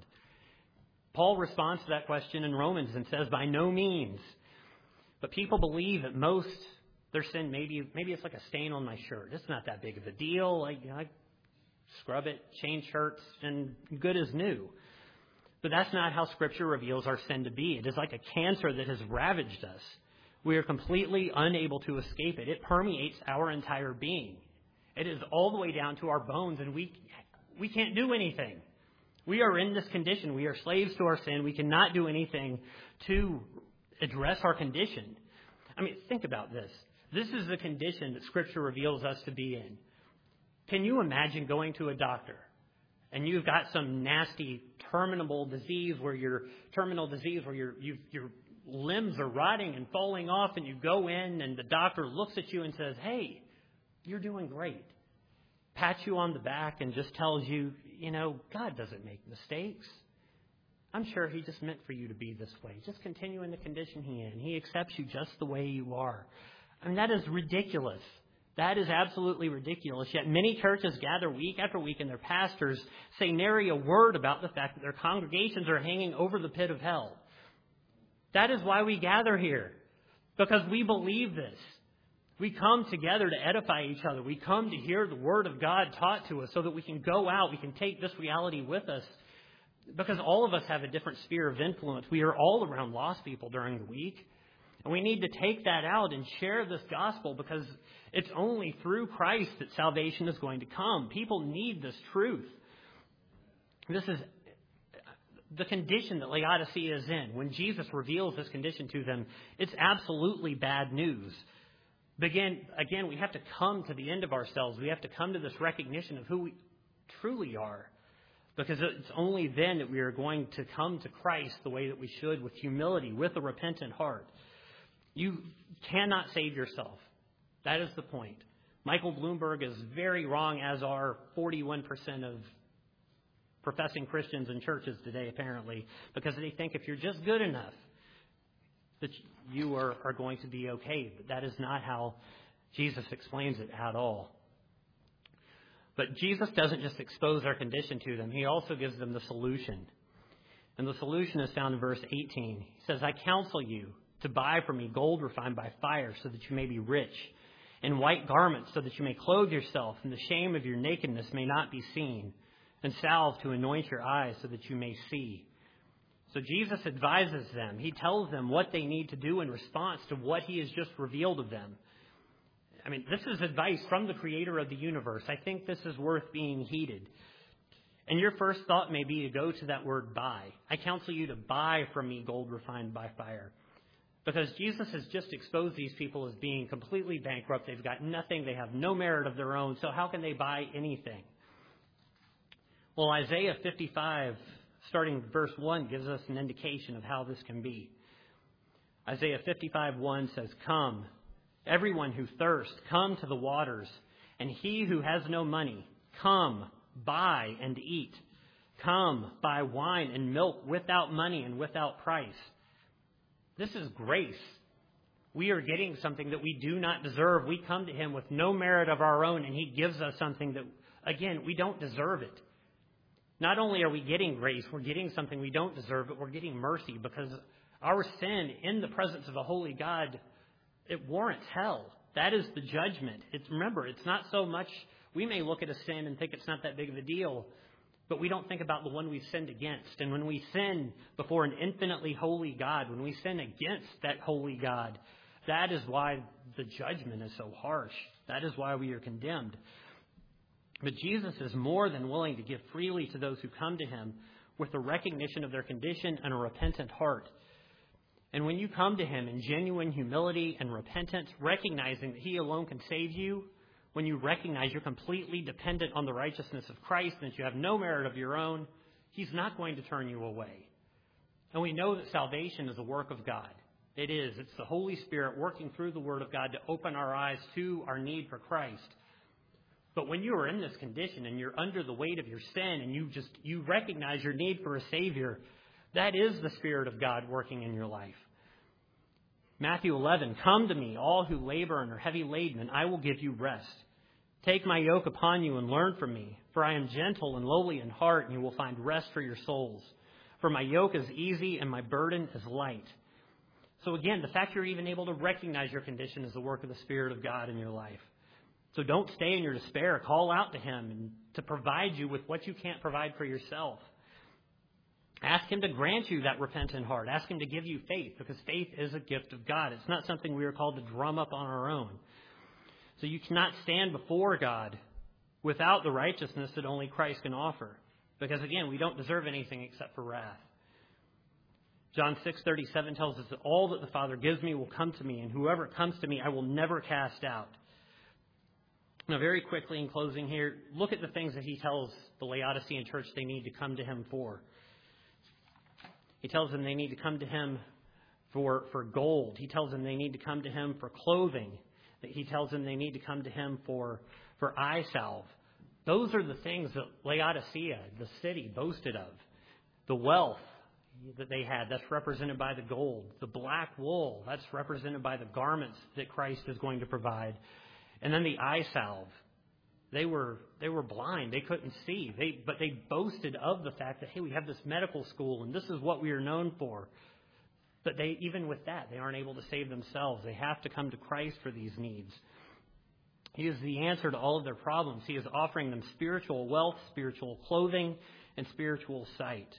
Paul responds to that question in Romans and says, by no means. But people believe at most their sin, maybe maybe it's like a stain on my shirt. It's not that big of a deal. I, you know, I scrub it, change shirts, and good as new. But that's not how Scripture reveals our sin to be. It is like a cancer that has ravaged us. We are completely unable to escape it. It permeates our entire being. It is all the way down to our bones, and we we can't do anything. We are in this condition. We are slaves to our sin. We cannot do anything to address our condition. I mean, think about this. This is the condition that Scripture reveals us to be in. Can you imagine going to a doctor and you've got some nasty terminal disease where your terminal disease where your you, your limbs are rotting and falling off, and you go in and the doctor looks at you and says, "Hey, you're doing great." Pats you on the back and just tells you, you know, God doesn't make mistakes. I'm sure He just meant for you to be this way. Just continue in the condition He in. He accepts you just the way you are. I mean, that is ridiculous. That is absolutely ridiculous. Yet many churches gather week after week and their pastors say nary a word about the fact that their congregations are hanging over the pit of hell. That is why we gather here. Because we believe this. We come together to edify each other. We come to hear the Word of God taught to us so that we can go out. We can take this reality with us. Because all of us have a different sphere of influence. We are all around lost people during the week. And we need to take that out and share this gospel, because it's only through Christ that salvation is going to come. People need this truth. This is the condition that Laodicea is in. When Jesus reveals this condition to them, it's absolutely bad news. Again, again, we have to come to the end of ourselves. We have to come to this recognition of who we truly are. Because it's only then that we are going to come to Christ the way that we should, with humility, with a repentant heart. You cannot save yourself. That is the point. Michael Bloomberg is very wrong, as are forty-one percent of professing Christians in churches today, apparently, because they think if you're just good enough, that you are, are going to be okay. But that is not how Jesus explains it at all. But Jesus doesn't just expose our condition to them. He also gives them the solution. And the solution is found in verse eighteen. He says, I counsel you to buy from me gold refined by fire so that you may be rich, and white garments so that you may clothe yourself, and the shame of your nakedness may not be seen, and salve to anoint your eyes so that you may see. So Jesus advises them. He tells them what they need to do in response to what he has just revealed of them. I mean, this is advice from the creator of the universe. I think this is worth being heeded. And your first thought may be to go to that word buy. I counsel you to buy from me gold refined by fire. Because Jesus has just exposed these people as being completely bankrupt. They've got nothing. They have no merit of their own. So how can they buy anything? Well, Isaiah fifty-five, starting verse one, gives us an indication of how this can be. Isaiah fifty-five one says, Come, everyone who thirsts, come to the waters, and he who has no money, come, buy and eat. Come, buy wine and milk without money and without price. This is grace. We are getting something that we do not deserve. We come to him with no merit of our own, and he gives us something that, again, we don't deserve it. Not only are we getting grace, we're getting something we don't deserve, but we're getting mercy, because our sin in the presence of a holy God, it warrants hell. That is the judgment. It's, remember, it's not so much, we may look at a sin and think it's not that big of a deal, but we don't think about the one we've sinned against. And when we sin before an infinitely holy God, when we sin against that holy God, that is why the judgment is so harsh. That is why we are condemned. But Jesus is more than willing to give freely to those who come to him with a recognition of their condition and a repentant heart. And when you come to him in genuine humility and repentance, recognizing that he alone can save you, when you recognize you're completely dependent on the righteousness of Christ and that you have no merit of your own, he's not going to turn you away. And we know that salvation is a work of God. It is. It's the Holy Spirit working through the Word of God to open our eyes to our need for Christ. But when you are in this condition and you're under the weight of your sin and you just you recognize your need for a Savior, that is the Spirit of God working in your life. Matthew eleven, Come to me, all who labor and are heavy laden, and I will give you rest. Take my yoke upon you and learn from me, for I am gentle and lowly in heart, and you will find rest for your souls. For my yoke is easy and my burden is light. So again, the fact you're even able to recognize your condition is the work of the Spirit of God in your life. So don't stay in your despair. Call out to him and to provide you with what you can't provide for yourself. Ask him to grant you that repentant heart. Ask him to give you faith, because faith is a gift of God. It's not something we are called to drum up on our own. So you cannot stand before God without the righteousness that only Christ can offer. Because again, we don't deserve anything except for wrath. John six thirty-seven tells us that all that the Father gives me will come to me, and whoever comes to me I will never cast out. Now, very quickly in closing here, look at the things that he tells the Laodicean church they need to come to him for. He tells them they need to come to him for, for gold. He tells them they need to come to him for clothing. He tells them they need to come to him for, for eye salve. Those are the things that Laodicea, the city, boasted of. The wealth that they had, that's represented by the gold. The black wool, that's represented by the garments that Christ is going to provide. And then the eye salve. They were they were blind. They couldn't see. They but they boasted of the fact that, hey, we have this medical school and this is what we are known for. But they even with that, they aren't able to save themselves. They have to come to Christ for these needs. He is the answer to all of their problems. He is offering them spiritual wealth, spiritual clothing, and spiritual sight.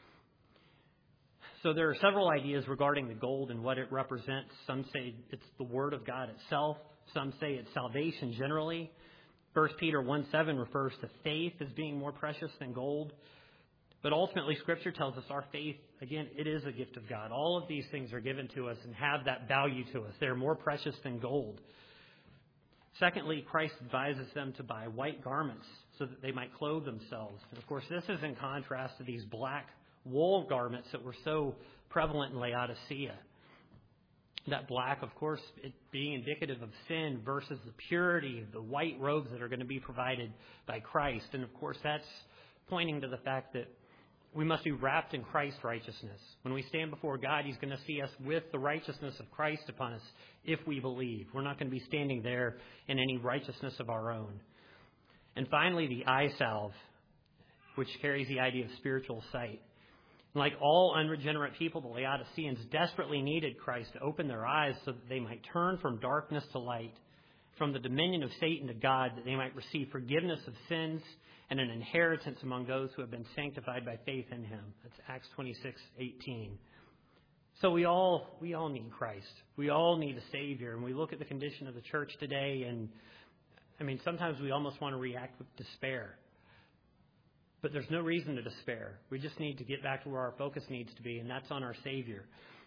So there are several ideas regarding the gold and what it represents. Some say it's the Word of God itself. Some say it's salvation generally. First Peter one seven refers to faith as being more precious than gold. But ultimately, Scripture tells us our faith, again, it is a gift of God. All of these things are given to us and have that value to us. They're more precious than gold. Secondly, Christ advises them to buy white garments so that they might clothe themselves. And of course, this is in contrast to these black wool garments that were so prevalent in Laodicea. That black, of course, it being indicative of sin versus the purity of the white robes that are going to be provided by Christ. And of course, that's pointing to the fact that we must be wrapped in Christ's righteousness. When we stand before God, He's going to see us with the righteousness of Christ upon us if we believe. We're not going to be standing there in any righteousness of our own. And finally, the eye salve, which carries the idea of spiritual sight. Like all unregenerate people, the Laodiceans desperately needed Christ to open their eyes so that they might turn from darkness to light, from the dominion of Satan to God, that they might receive forgiveness of sins and an inheritance among those who have been sanctified by faith in him. That's Acts twenty-six eighteen. So we all we all need Christ. We all need a Savior. And we look at the condition of the church today, and I mean, sometimes we almost want to react with despair. But there's no reason to despair. We just need to get back to where our focus needs to be, and that's on our Savior.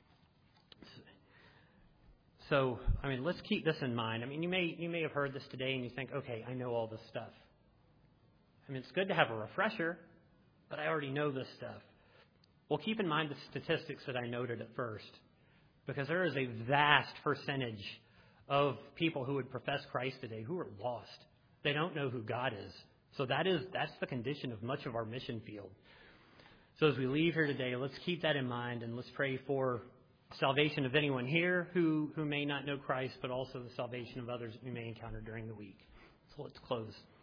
So, I mean, let's keep this in mind. I mean, you may you may have heard this today, and you think, okay, I know all this stuff. I mean, it's good to have a refresher, but I already know this stuff. Well, keep in mind the statistics that I noted at first, because there is a vast percentage of people who would profess Christ today who are lost. They don't know who God is. So that is that's the condition of much of our mission field. So as we leave here today, let's keep that in mind, and let's pray for salvation of anyone here who, who may not know Christ, but also the salvation of others that we may encounter during the week. So let's close.